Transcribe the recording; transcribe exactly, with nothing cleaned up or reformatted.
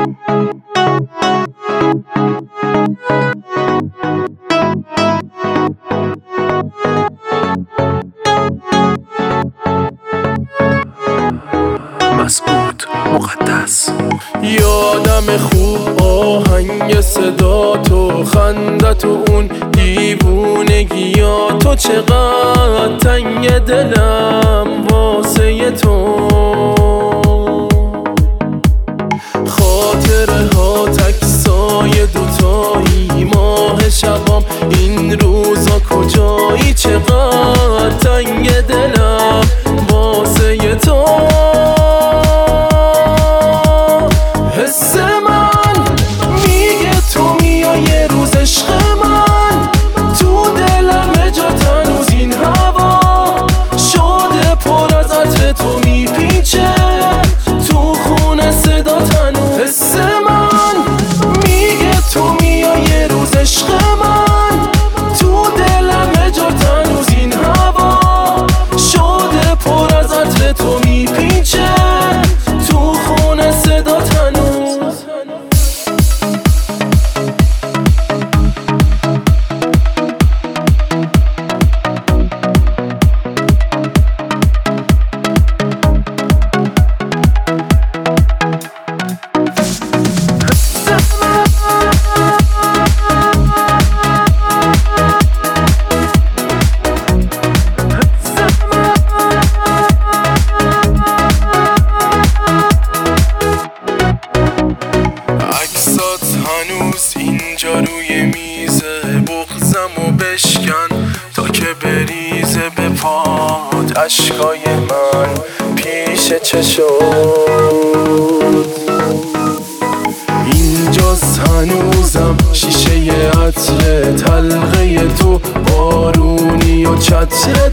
مسعود مقدس. یادم خوب آهنگ صدا تو، خندت و اون دیوونگی ها تو، چقدر تنگ دلم واسه تو. خاطره ها تکسای دوتایی، ماه شبام این روزا کجایی، چقدر تنگ دلم واسه تو. حس من میگه تو میای یه روز عشق من، تو دلم جات هنوز این هوا شده پر از عطر تو میپیچه تو خونه صدات هنوز. حس من میگه تو میای یه روز عشق من، تو دلم جات هنوز این هوا شده پر از عطر تو میپیچه تو خونه صدات هنوز. هنوز اینجا روی میزه، بغضم و بشکن تا که بریزه به پاد عشقای من پیش چشات. اینجاست هنوزم شیشه عطر تلقه تو، بارونی و چتر